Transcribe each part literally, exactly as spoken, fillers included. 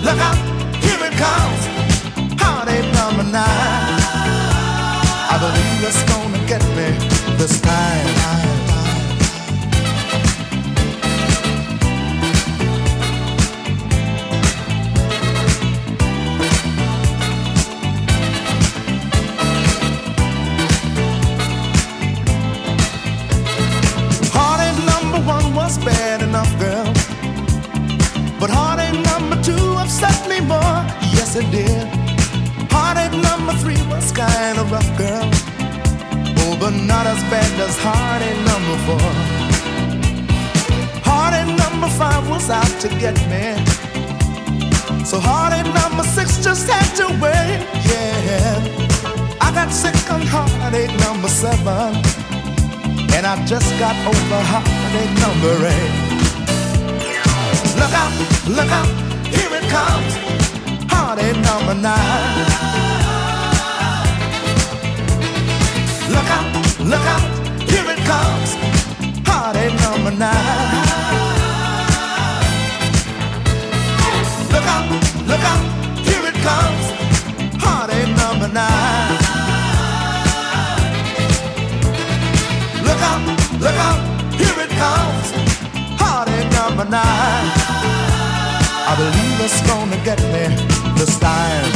Look out, here it comes. Heartache number nine. I believe it's gonna get me this time. Heartache number one was bad enough, girl, but heartache number two upset me more. Yes, it did. Heartache number three was kind of rough, girl. Oh, but not as bad as heartache number four. Heartache number five was out to get me. So heartache number six just had to wait. Yeah, I got sick on heartache number seven, and I just got over heartache number eight. Look out, look out, here it comes. Heartache number nine. Look out, look out, here it comes. Heartache number nine. Look out, look out, here it comes. Heartache number nine. Look out, look out, here it comes. Heartache number nine. I believe it's gonna get me this time.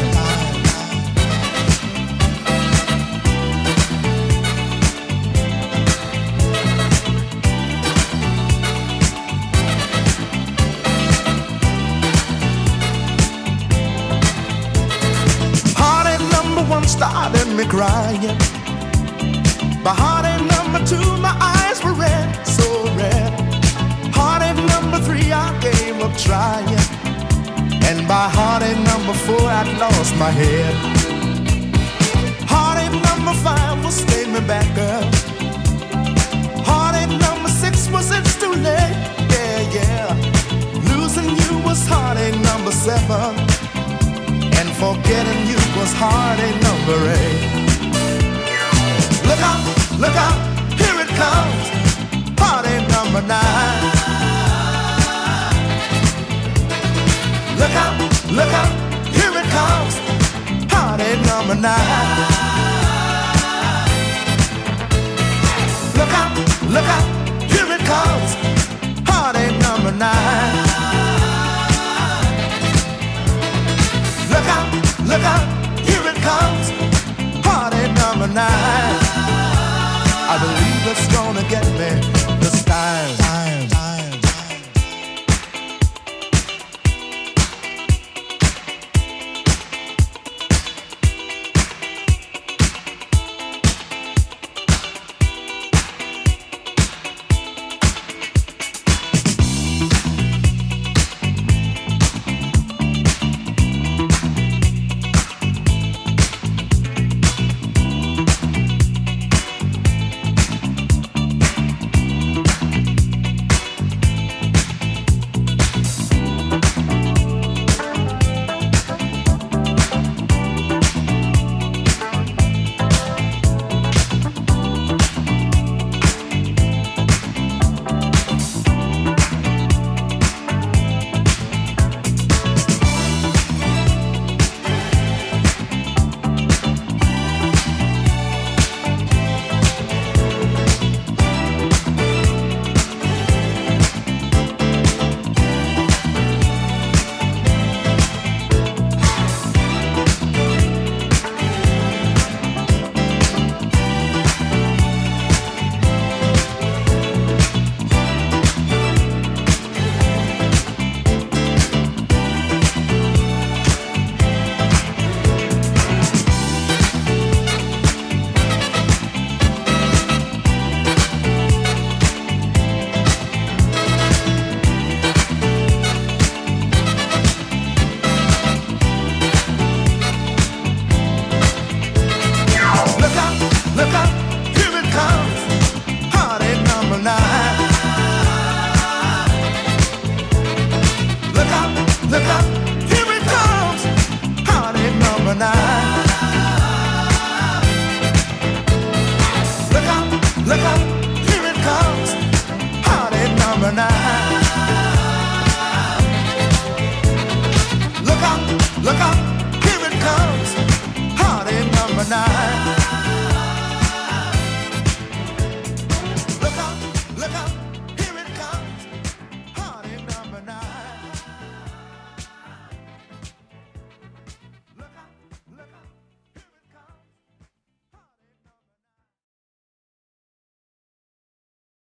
Heartache number one started me crying. By heartache number two, my eyes were red, so red. Heartache number three, I gave up trying. And by heartache number four, I'd lost my head. Heartache number five was stayed me back, girl. Heartache number six was it's too late. Yeah, yeah. Losing you was heartache number seven, and forgetting you was heartache number eight. Look out, look out, here it comes. Heartache number nine. Look out, look out, here it comes. Heartache number nine. Look out, look out, here it comes. Heartache number nine. Look out, look out, here it comes. Heartache number nine. I believe it's gonna get me